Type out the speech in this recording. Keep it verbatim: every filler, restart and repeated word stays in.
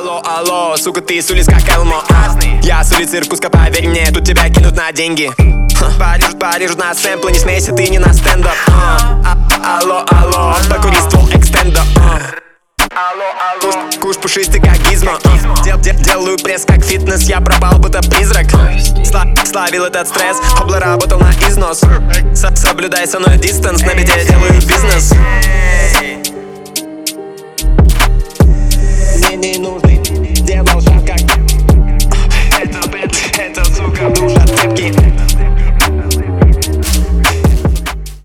Алло, алло, сука, ты с улиц как Элмо. Я с улицы Иркутска, поверь мне, тут тебя кинут на деньги. Париж, Париж на сэмплы, не смейся, ты не на стендап. Алло, алло, покури ствол экстендо. Куш, куш пушистый как гизмо. Дел, дел, Делаю пресс как фитнес, я пропал будто призрак. Сла, Славил этот стресс, обла работал на износ. Соблюдай со мной дистанс, на беде делаю бизнес.